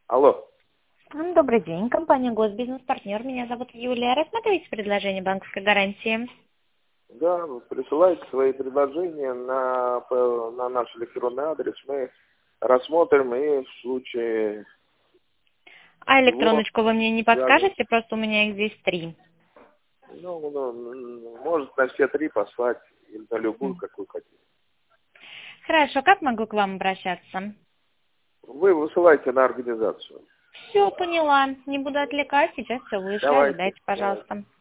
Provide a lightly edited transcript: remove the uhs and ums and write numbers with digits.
Алло. Добрый день, компания Госбизнес-партнер. Меня зовут Юлия. Рассматриваете предложение банковской гарантии? Да, вы присылайте свои предложения на наш электронный адрес. Мы рассмотрим и в случае А чего электроночку вы мне не связано. подскажете? Просто у меня их здесь 3. Может на все 3 послать или на любую, какую хотите. Хорошо, как могу к вам обращаться? Вы высылайте на организацию. Все, поняла. Не буду отвлекать, сейчас все вышло. Давайте. Ожидайте, пожалуйста.